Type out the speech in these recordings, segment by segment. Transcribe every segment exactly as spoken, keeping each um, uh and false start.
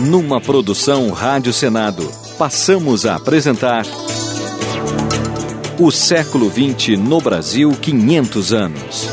Numa produção Rádio Senado, passamos a apresentar O século vinte no Brasil, quinhentos anos.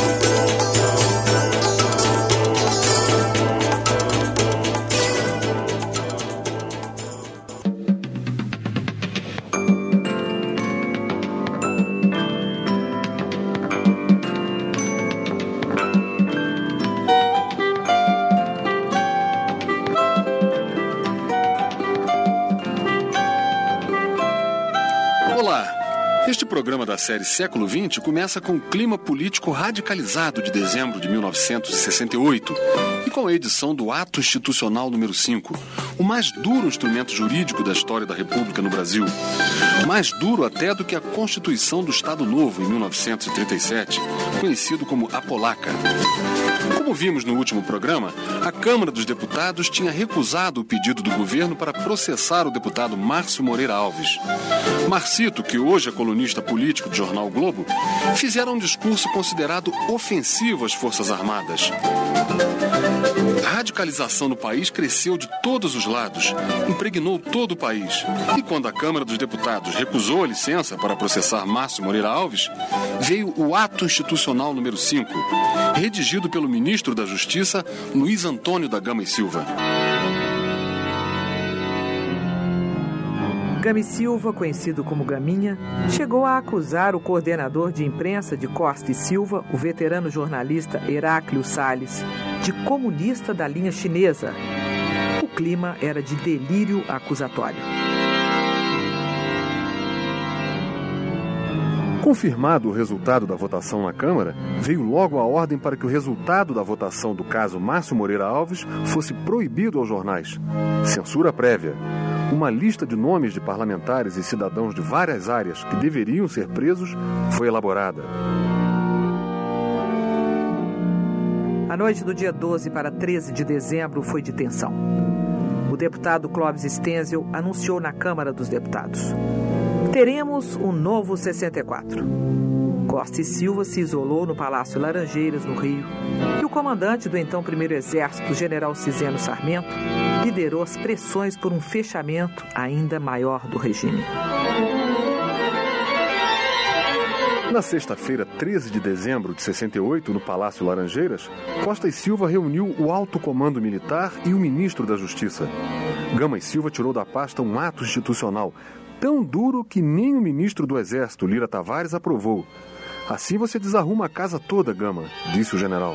O programa da série Século vinte começa com o clima político radicalizado de dezembro de mil novecentos e sessenta e oito e com a edição do Ato Institucional número cinco, o mais duro instrumento jurídico da história da República no Brasil. Mais duro até do que a Constituição do Estado Novo, em mil novecentos e trinta e sete, conhecido como a Polaca. Como vimos no último programa, a Câmara dos Deputados tinha recusado o pedido do governo para processar o deputado Márcio Moreira Alves. Marcito, que hoje é colunista político do jornal o Globo, fizeram um discurso considerado ofensivo às Forças Armadas. A radicalização no país cresceu de todos os lados, impregnou todo o país. E quando a Câmara dos Deputados recusou a licença para processar Márcio Moreira Alves, veio o Ato Institucional número cinco, redigido pelo ministro da Justiça, Luiz Antônio da Gama e Silva. Gama e Silva, conhecido como Gaminha, chegou a acusar o coordenador de imprensa de Costa e Silva, o veterano jornalista Heráclio Salles, de comunista da linha chinesa. O clima era de delírio acusatório. Confirmado o resultado da votação na Câmara, veio logo a ordem para que o resultado da votação do caso Márcio Moreira Alves fosse proibido aos jornais. Censura prévia. Uma lista de nomes de parlamentares e cidadãos de várias áreas que deveriam ser presos foi elaborada. A noite do dia doze para treze de dezembro foi de tensão. O deputado Clóvis Stenzel anunciou na Câmara dos Deputados: teremos um novo sessenta e quatro. Costa e Silva se isolou no Palácio Laranjeiras, no Rio, e o comandante do então primeiro Exército, general Ciseno Sarmento, liderou as pressões por um fechamento ainda maior do regime. Na sexta-feira, treze de dezembro de sessenta e oito, no Palácio Laranjeiras, Costa e Silva reuniu o alto comando militar e o ministro da Justiça. Gama e Silva tirou da pasta um ato institucional tão duro que nem o ministro do Exército, Lira Tavares, aprovou. Assim você desarruma a casa toda, Gama, disse o general.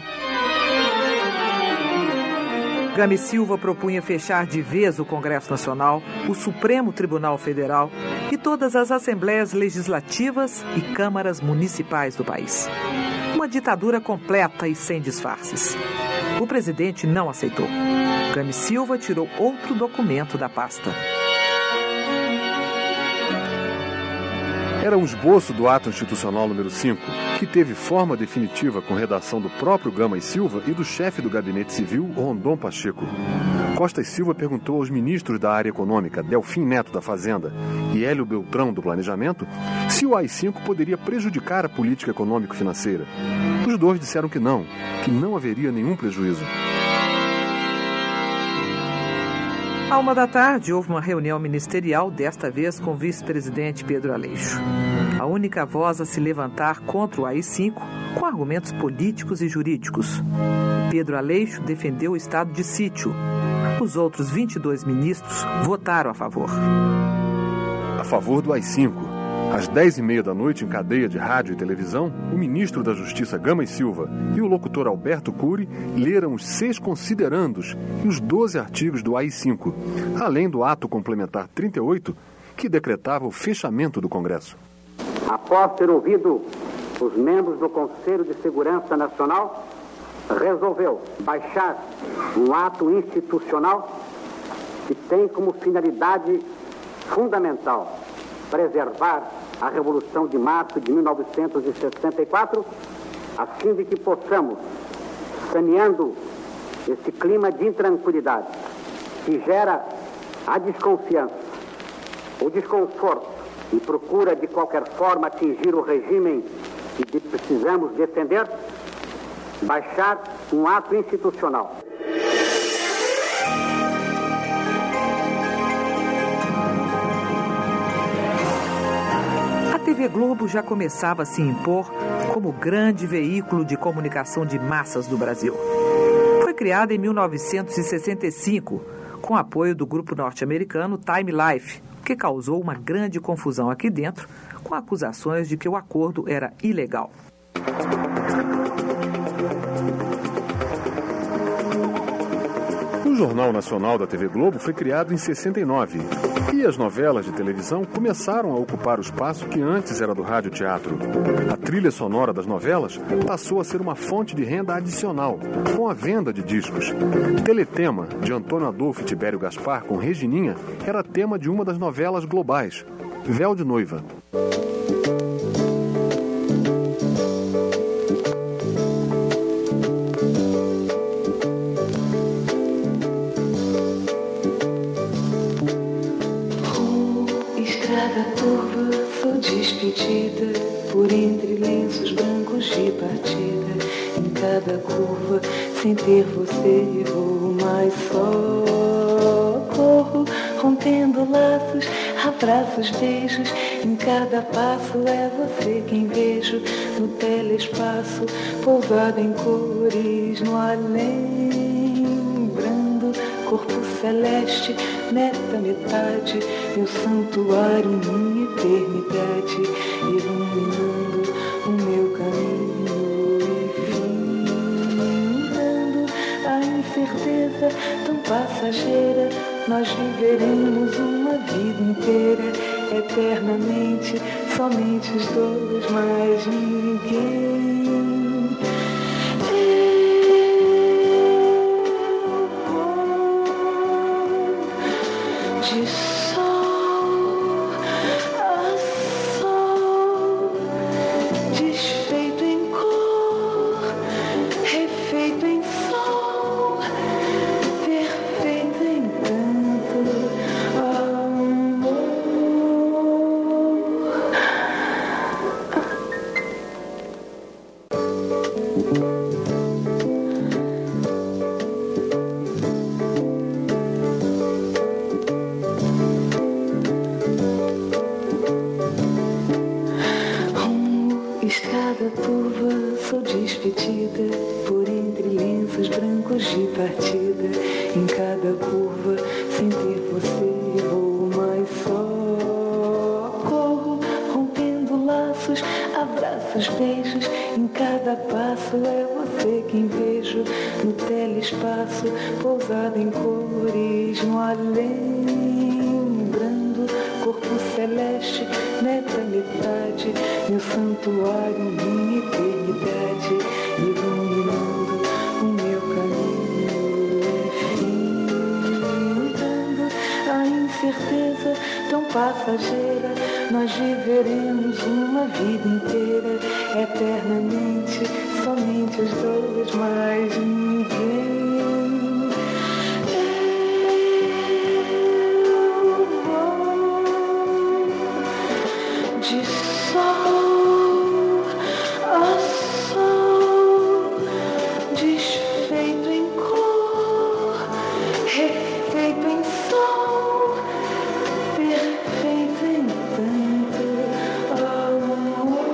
Gama e Silva propunha fechar de vez o Congresso Nacional, o Supremo Tribunal Federal e todas as assembleias legislativas e câmaras municipais do país. Uma ditadura completa e sem disfarces. O presidente não aceitou. Gama e Silva tirou outro documento da pasta. Era um esboço do Ato Institucional número cinco, que teve forma definitiva com redação do próprio Gama e Silva e do chefe do Gabinete Civil, Rondon Pacheco. Costa e Silva perguntou aos ministros da área econômica, Delfim Neto da Fazenda e Hélio Beltrão do Planejamento, se o A I cinco poderia prejudicar a política econômico-financeira. Os dois disseram que não, que não haveria nenhum prejuízo. À uma da tarde, houve uma reunião ministerial, desta vez com o vice-presidente Pedro Aleixo. A única voz a se levantar contra o A I cinco, com argumentos políticos e jurídicos. Pedro Aleixo defendeu o estado de sítio. Os outros vinte e dois ministros votaram a favor. A favor do A I cinco. Às dez e meia da noite, em cadeia de rádio e televisão, o ministro da Justiça Gama e Silva e o locutor Alberto Cury leram os seis considerandos e os doze artigos do A I cinco, além do ato complementar trinta e oito, que decretava o fechamento do Congresso. Após ter ouvido os membros do Conselho de Segurança Nacional, resolveu baixar um ato institucional que tem como finalidade fundamental preservar a Revolução de Março de mil novecentos e sessenta e quatro, a fim de que possamos, saneando esse clima de intranquilidade que gera a desconfiança, o desconforto e procura de qualquer forma atingir o regime que precisamos defender, baixar um ato institucional. V Globo já começava a se impor como grande veículo de comunicação de massas do Brasil. Foi criada em mil novecentos e sessenta e cinco, com apoio do grupo norte-americano Time Life, que causou uma grande confusão aqui dentro, com acusações de que o acordo era ilegal. O Jornal Nacional da T V Globo foi criado em sessenta e nove e as novelas de televisão começaram a ocupar o espaço que antes era do rádio-teatro. A trilha sonora das novelas passou a ser uma fonte de renda adicional, com a venda de discos. Teletema, de Antônio Adolfo e Tibério Gaspar, com Regininha, era tema de uma das novelas globais, Véu de Noiva. Despedida por entre lenços brancos de partida, em cada curva, sem ter você vou mais só. Corro, rompendo laços, abraços, beijos, em cada passo é você quem vejo, no telespaço, pousado em cores, no além, brando, corpo celeste, neta metade, meu santuário, minha eternidade, iluminando o meu caminho e findando a incerteza tão passageira. Nós viveremos uma vida inteira, eternamente, somente os dois, mais ninguém. De sol a sol, desfeito em cor, refeito em sol, perfeito em tanto amor. Estrada turva, sou despedida por entre lenços brancos de partida. Em cada curva, sem ter você, vou mais só. Corro, rompendo laços, abraços, beijos. Em cada passo é você quem vejo, no telespaço, pousado em cores, no além, brando, corpo celeste, neta metade, meu santuário, minha eternidade, iluminando o meu caminho e findando a incerteza tão passageira. Nós viveremos uma vida inteira, eternamente, somente os dois, mais ninguém. De sol a sol, desfeito em cor, refeito em sol, perfeito em tanto amor.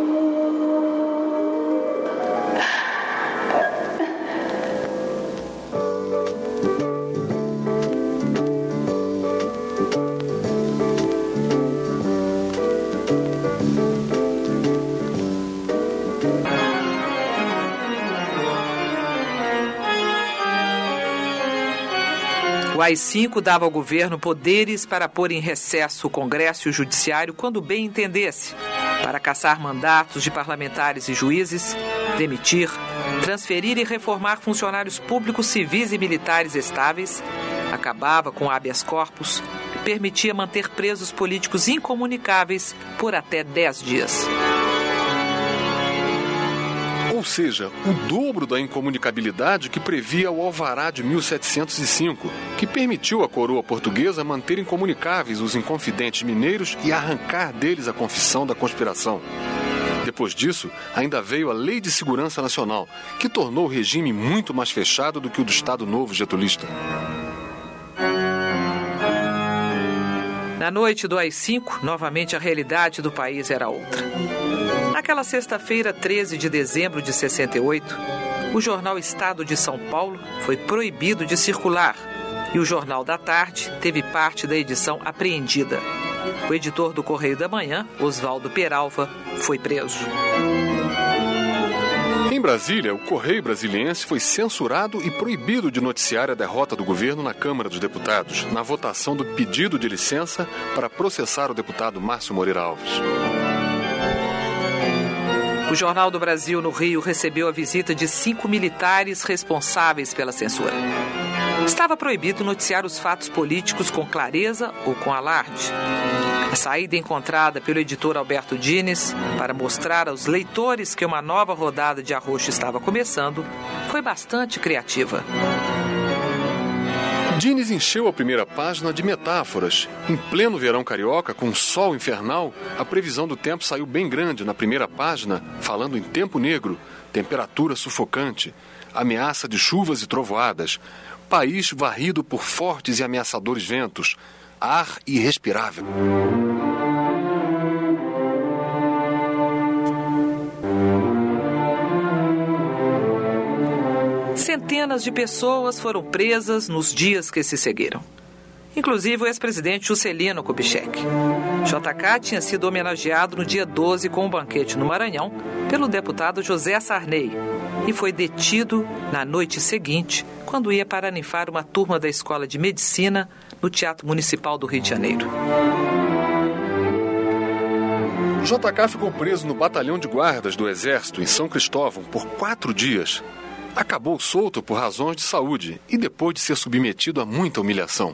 O A I cinco dava ao governo poderes para pôr em recesso o Congresso e o Judiciário quando bem entendesse, para cassar mandatos de parlamentares e juízes, demitir, transferir e reformar funcionários públicos, civis e militares estáveis, acabava com habeas corpus e permitia manter presos políticos incomunicáveis por até dez dias. Ou seja, o dobro da incomunicabilidade que previa o Alvará de mil setecentos e cinco, que permitiu à coroa portuguesa manter incomunicáveis os inconfidentes mineiros e arrancar deles a confissão da conspiração. Depois disso, ainda veio a Lei de Segurança Nacional, que tornou o regime muito mais fechado do que o do Estado Novo getulista. Na noite do A I cinco, novamente a realidade do país era outra. Naquela sexta-feira, treze de dezembro de sessenta e oito, o jornal Estado de São Paulo foi proibido de circular e o Jornal da Tarde teve parte da edição apreendida. O editor do Correio da Manhã, Oswaldo Peralva, foi preso. Em Brasília, o Correio Brasiliense foi censurado e proibido de noticiar a derrota do governo na Câmara dos Deputados, na votação do pedido de licença para processar o deputado Márcio Moreira Alves. O Jornal do Brasil, no Rio, recebeu a visita de cinco militares responsáveis pela censura. Estava proibido noticiar os fatos políticos com clareza ou com alarde. A saída encontrada pelo editor Alberto Dines para mostrar aos leitores que uma nova rodada de arroxo estava começando foi bastante criativa. Dines encheu a primeira página de metáforas. Em pleno verão carioca, com sol infernal, a previsão do tempo saiu bem grande na primeira página, falando em tempo negro, temperatura sufocante, ameaça de chuvas e trovoadas, país varrido por fortes e ameaçadores ventos, ar irrespirável. Centenas de pessoas foram presas nos dias que se seguiram. Inclusive o ex-presidente Juscelino Kubitschek. J K tinha sido homenageado no dia doze com um banquete no Maranhão pelo deputado José Sarney e foi detido na noite seguinte, quando ia paraninfar uma turma da Escola de Medicina no Teatro Municipal do Rio de Janeiro. J K ficou preso no Batalhão de Guardas do Exército, em São Cristóvão, por quatro dias. Acabou solto por razões de saúde e depois de ser submetido a muita humilhação.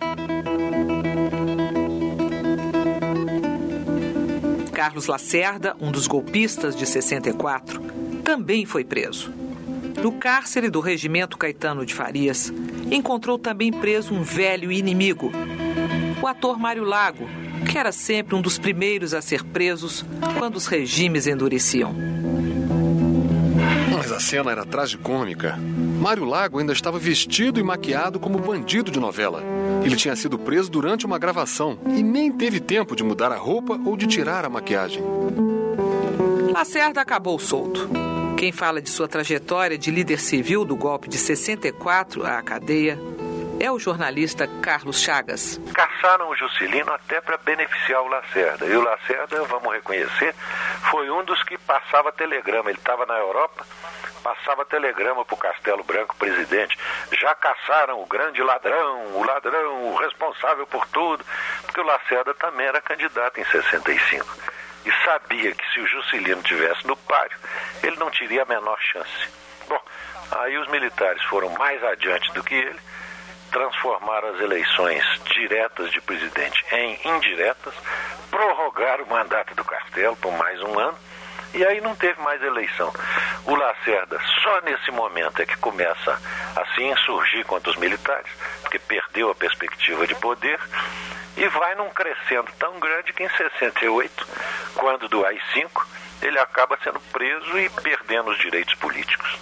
Carlos Lacerda, um dos golpistas de sessenta e quatro, também foi preso. No cárcere do Regimento Caetano de Farias, encontrou também preso um velho inimigo, o ator Mário Lago, que era sempre um dos primeiros a ser presos quando os regimes endureciam. Mas a cena era tragicômica. Mário Lago ainda estava vestido e maquiado como bandido de novela. Ele tinha sido preso durante uma gravação e nem teve tempo de mudar a roupa ou de tirar a maquiagem. Lacerda acabou solto. Quem fala de sua trajetória de líder civil do golpe de sessenta e quatro à cadeia é o jornalista Carlos Chagas. Caçaram o Juscelino até para beneficiar o Lacerda. E o Lacerda, vamos reconhecer, foi um dos que passava telegrama. Ele estava na Europa, passava telegrama para o Castelo Branco, presidente. Já caçaram o grande ladrão, o ladrão, o responsável por tudo. Porque o Lacerda também era candidato em sessenta e cinco. E sabia que se o Juscelino tivesse no páreo, ele não teria a menor chance. Bom, aí os militares foram mais adiante do que ele, transformaram as eleições diretas de presidente em indiretas, prorrogaram o mandato do Castelo por mais um ano, e aí não teve mais eleição. O Lacerda, só nesse momento é que começa a se insurgir contra os militares, porque perdeu a perspectiva de poder, e vai num crescendo tão grande que em sessenta e oito, quando do A I cinco, ele acaba sendo preso e perdendo os direitos políticos.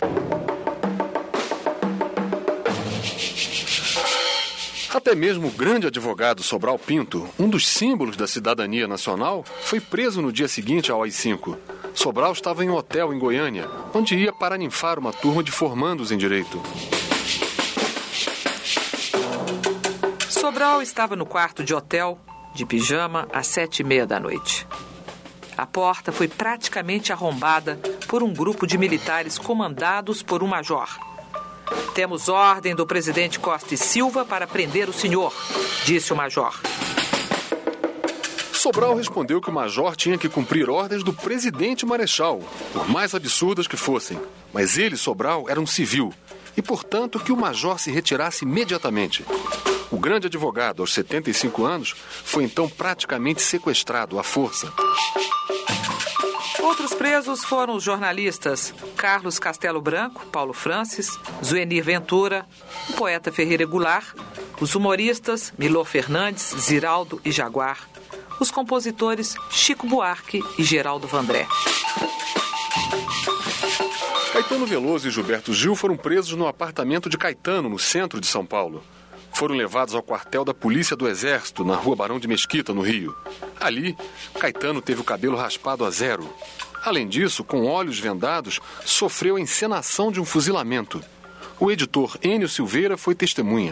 Até mesmo o grande advogado Sobral Pinto, um dos símbolos da cidadania nacional, foi preso no dia seguinte ao A I cinco. Sobral estava em um hotel em Goiânia, onde ia paraninfar uma turma de formandos em direito. Sobral estava no quarto de hotel, de pijama, às sete e meia da noite. A porta foi praticamente arrombada por um grupo de militares comandados por um major. Temos ordem do presidente Costa e Silva para prender o senhor, disse o major. Sobral respondeu que o major tinha que cumprir ordens do presidente Marechal, por mais absurdas que fossem. Mas ele, Sobral, era um civil e, portanto, que o major se retirasse imediatamente. O grande advogado, aos setenta e cinco anos, foi então praticamente sequestrado à força. Outros presos foram os jornalistas Carlos Castelo Branco, Paulo Francis, Zuenir Ventura, o poeta Ferreira Goulart, os humoristas Milor Fernandes, Ziraldo e Jaguar, os compositores Chico Buarque e Geraldo Vandré. Caetano Veloso e Gilberto Gil foram presos no apartamento de Caetano, no centro de São Paulo. foram levados ao quartel da Polícia do Exército, na rua Barão de Mesquita, no Rio. Ali, Caetano teve o cabelo raspado a zero. Além disso, com olhos vendados, sofreu a encenação de um fuzilamento. O editor Enio Silveira foi testemunha.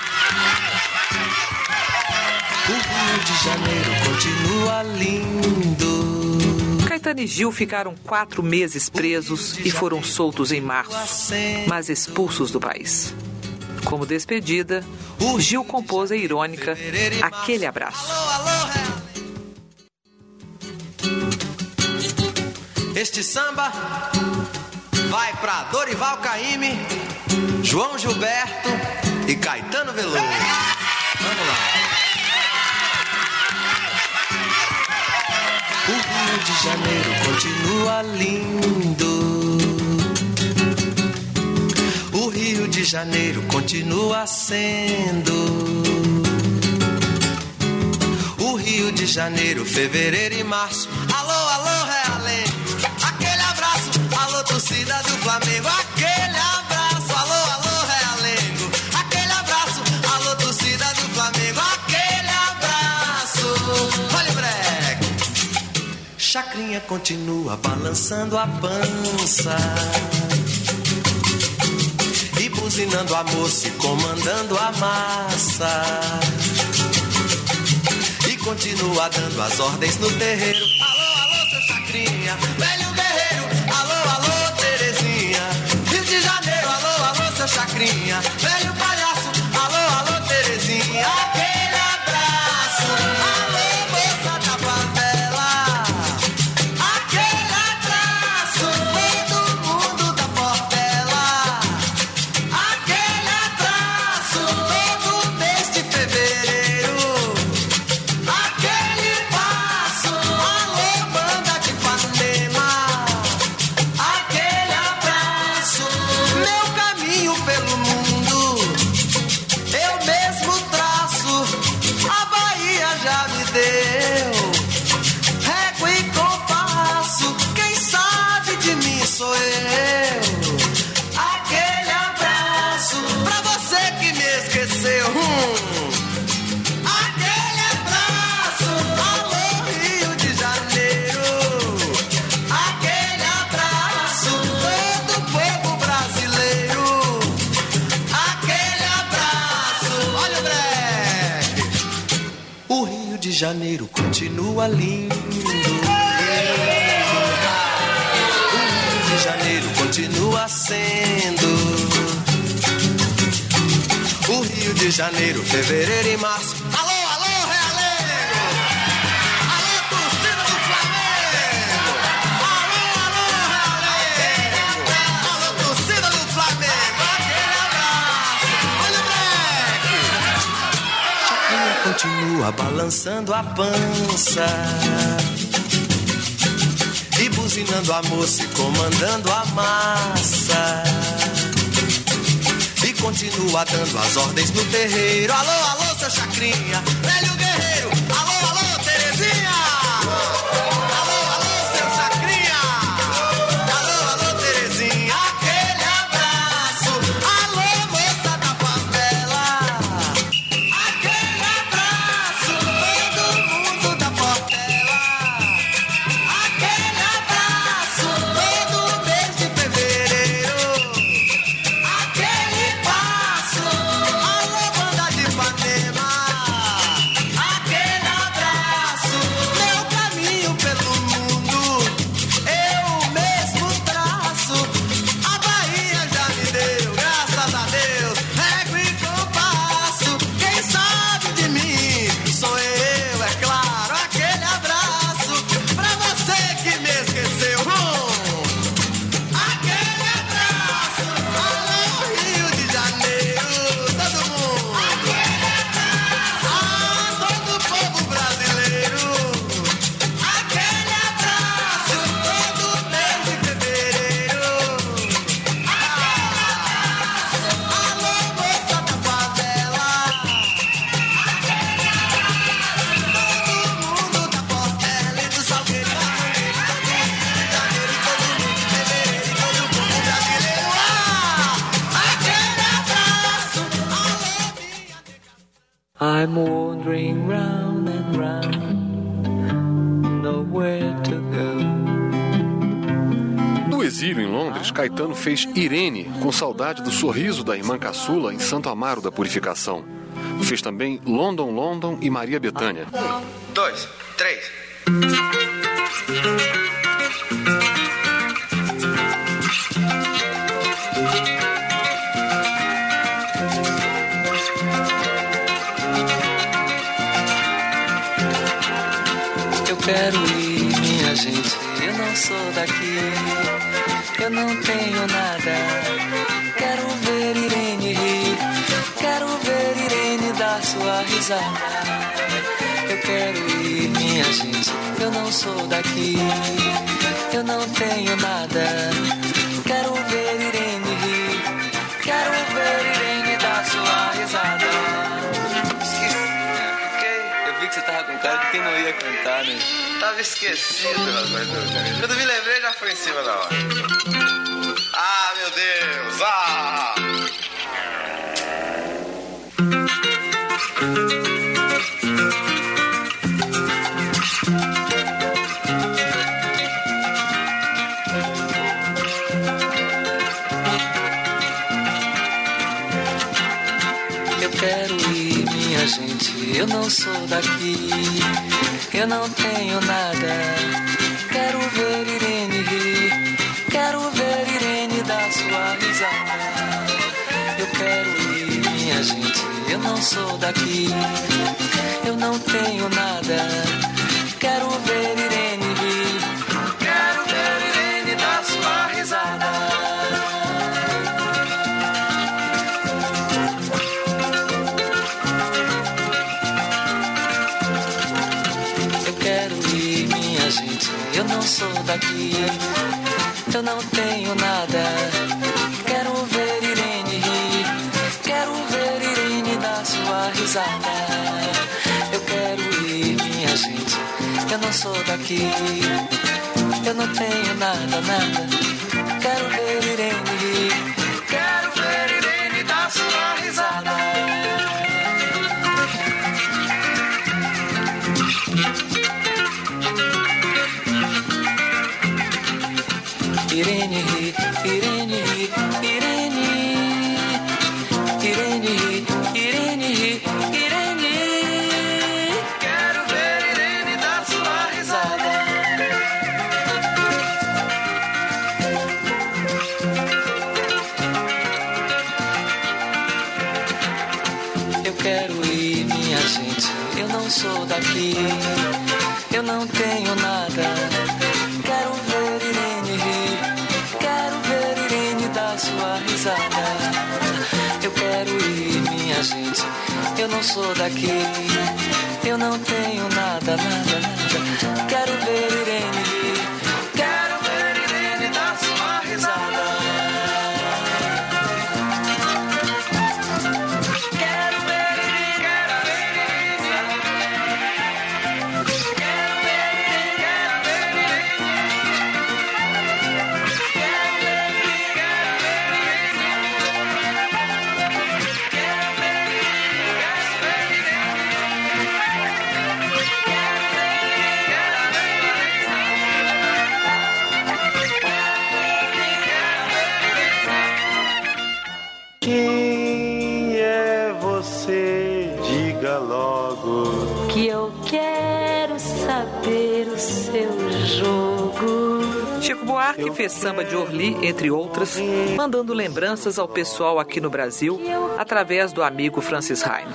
O Rio de Janeiro continua lindo. Caetano e Gil ficaram quatro meses presos e foram soltos em março, mas expulsos do país. Como despedida, Gil compôs a irônica Aquele Abraço. Este samba vai pra Dorival Caymmi, João Gilberto e Caetano Veloso. Vamos lá. O Rio de Janeiro continua lindo. O Rio de Janeiro continua sendo. O Rio de Janeiro, fevereiro e março. Alô, alô, Realengo. Aquele abraço, alô, torcida do Flamengo. Aquele abraço, alô, alô, Realengo. Aquele abraço, alô, torcida do Flamengo. Aquele abraço. Olha o breque. Chacrinha continua balançando a pança e buzinando a moça e comandando a massa. E continua dando as ordens no terreiro. Alô, alô, seu Chacrinha, velho guerreiro. Alô, alô, Terezinha. Rio de Janeiro, alô, alô, seu Chacrinha, velho palhaço. Alô, alô, Terezinha. Aquele abraço. Alô, moça da favela. Aquele abraço. Todo mundo da Portela. Aquele abraço. Todo mês de fevereiro. Aquele passo. Alô, banda de Ipanema. Aquele abraço. Meu caminho pelo mundo eu mesmo traço. A Bahia já me deu régua e compasso. Quem sabe de mim sou eu. Aquele abraço pra você que me esqueceu. Hum. Aquele abraço. Alô, Rio de Janeiro. Aquele abraço. Todo o povo brasileiro. Aquele abraço. Olha o breque. O Rio de Janeiro continua lindo. O Rio de Janeiro continua sendo. O Rio de Janeiro, fevereiro e março. Alô, alô, Realengo. Alô, torcida do Flamengo. Alô, alô, Realengo. Alô, torcida do Flamengo. Aquele abraço. Olha o breque. Chacrinha continua balançando a pança e buzinando a moça e comandando a massa. E continua dando as ordens no terreiro. Alô, alô, seu Chacrinha, velho guerreiro. Alô, alô, Terezinha. Alô, alô, seu Chacrinha. Alô, alô, Terezinha. Aquele abraço. Alô, moça da favela. Aquele abraço. Todo mundo da Portela. Aquele abraço. Todo mês de fevereiro. Aquele passo. Alô, banda de Ipanema. Aquele I'm wandering round and round, nowhere to go. No exílio em Londres, Caetano fez Irene, com saudade do sorriso da irmã caçula em Santo Amaro da Purificação. Fez também London, London e Maria Bethânia. Um, dois, três. Eu quero ir, minha gente, eu não sou daqui, eu não tenho nada. Quero ver Irene rir, quero ver Irene dar sua risada. Eu quero ir, minha gente, eu não sou daqui, eu não tenho nada. Quero ver Irene rir, quero ver Irene dar sua risada. Eu vi que você tava com cara de quem não ia cantar, né? Tava esquecido, rapaz. Quando me lembrei, já foi em cima da hora. Ah, meu Deus! Ah! Eu quero ir, minha gente, eu não sou daqui, eu não tenho nada. Quero ver Irene rir, quero ver Irene dar sua risada. Eu quero ir, minha gente, eu não sou daqui, eu não tenho nada. Quero ver Irene rir, quero ver Irene dar sua risada. Eu não sou daqui, eu não tenho nada. Quero ver Irene rir, quero ver Irene dar sua risada. Eu quero ir, minha gente, eu não sou daqui, eu não tenho nada, nada. Quero ver Irene rir, quero ver Irene dar sua risada. Irene ri, Irene ri, Irene, Irene ri, Irene ri, Irene. Quero ver Irene dar sua risada. Eu quero ir, minha gente, eu não sou daqui, eu não tenho nada. Quero ver Irene rir, quero ver Irene dar sua risada. Eu quero ir, minha gente, eu não sou daqui, eu não tenho nada, nada, nada. Quero ver Irene rir, quero ver Irene dar sua risada. Quero ver Irene, quero ver Irene, quero ver Irene, quero ver Irene. Quem é você? Diga logo. Que eu quero saber o seu jogo. Chico Buarque fez samba de Orly, entre outras, mandando lembranças ao pessoal aqui no Brasil, através do amigo Francis Heine.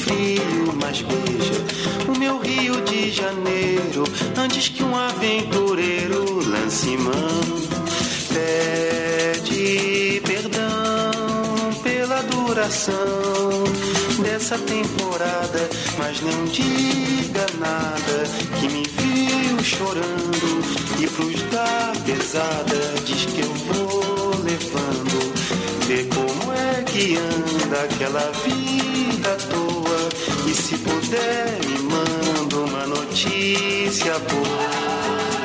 frio, mas beija o meu Rio de Janeiro antes que um aventureiro lance mão. Pede perdão pela duração dessa temporada, mas não diga nada que me viu chorando e cruz da pesada diz que eu vou levando. Vê como é que anda aquela vida à toa e se puder me manda uma notícia boa.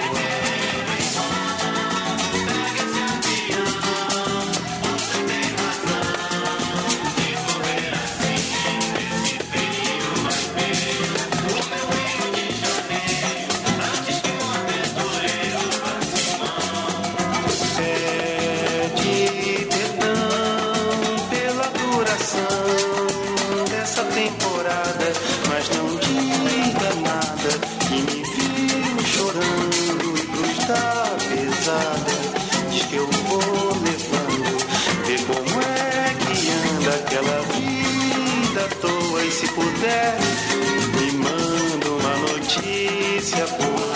Se puder, me manda uma notícia boa.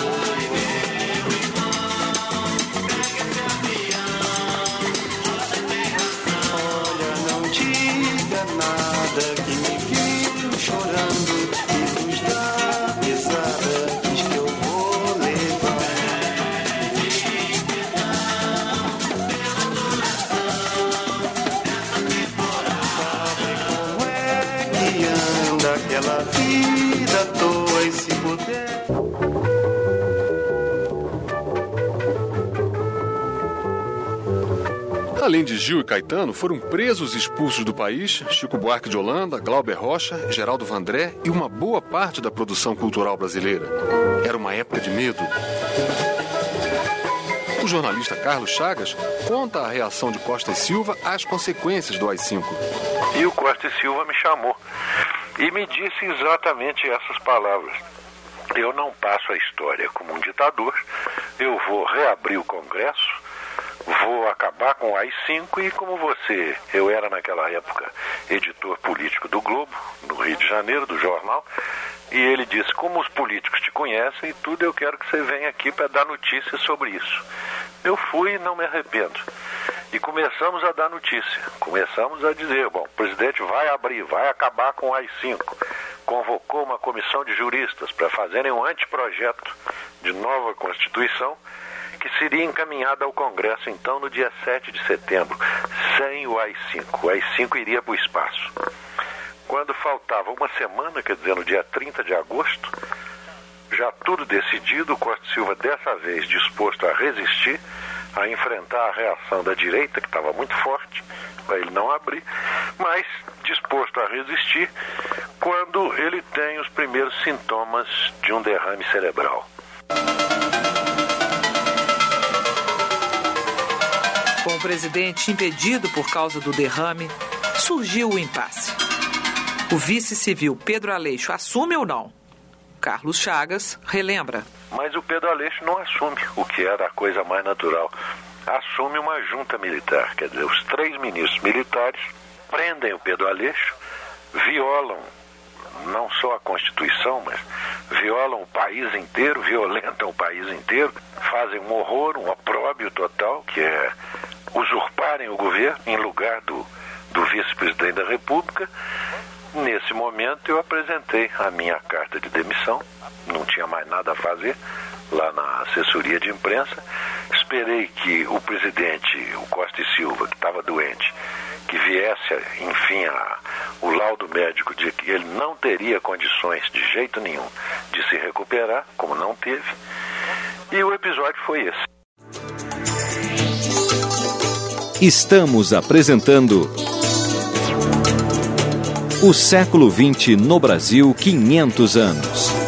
Olha, não diga nada que me viu chorando e luz da pesada diz que eu vou levar. Aquela vida à toa e se puder. Além de Gil e Caetano, foram presos e expulsos do país Chico Buarque de Holanda, Glauber Rocha, Geraldo Vandré e uma boa parte da produção cultural brasileira. Era uma época de medo. O jornalista Carlos Chagas conta a reação de Costa e Silva às consequências do A I cinco. E o Costa e Silva me chamou e me disse exatamente essas palavras: eu não passo a história como um ditador, eu vou reabrir o Congresso, vou acabar com o A I cinco e, como você, eu era naquela época editor político do Globo, no Rio de Janeiro, do jornal, e ele disse: como os políticos te conhecem e tudo, eu quero que você venha aqui para dar notícias sobre isso. Eu fui e não me arrependo. E começamos a dar notícia, começamos a dizer: bom, o presidente vai abrir, vai acabar com o A I cinco. Convocou uma comissão de juristas para fazerem um anteprojeto de nova Constituição que seria encaminhada ao Congresso, então, no dia sete de setembro, sem o A I cinco. O A I cinco iria para o espaço. Quando faltava uma semana, quer dizer, no dia trinta de agosto, já tudo decidido, o Costa e Silva dessa vez disposto a resistir, a enfrentar a reação da direita, que estava muito forte, para ele não abrir, mas disposto a resistir quando ele tem os primeiros sintomas de um derrame cerebral. Com o presidente impedido por causa do derrame, surgiu o impasse. O vice-civil Pedro Aleixo assume ou não? Carlos Chagas relembra. Mas o Pedro Aleixo não assume, o que era a coisa mais natural. Assume uma junta militar, quer dizer, os três ministros militares prendem o Pedro Aleixo, violam não só a Constituição, mas violam o país inteiro, violentam o país inteiro, fazem um horror, um opróbrio total, que é usurparem o governo em lugar do, do vice-presidente da República. Nesse momento eu apresentei a minha carta de demissão, não tinha mais nada a fazer lá na assessoria de imprensa. Esperei que o presidente, o Costa e Silva, que estava doente, que viesse, enfim, a, o laudo médico de que ele não teria condições de jeito nenhum de se recuperar, como não teve, e o episódio foi esse. Estamos apresentando O século vinte no Brasil, quinhentos anos.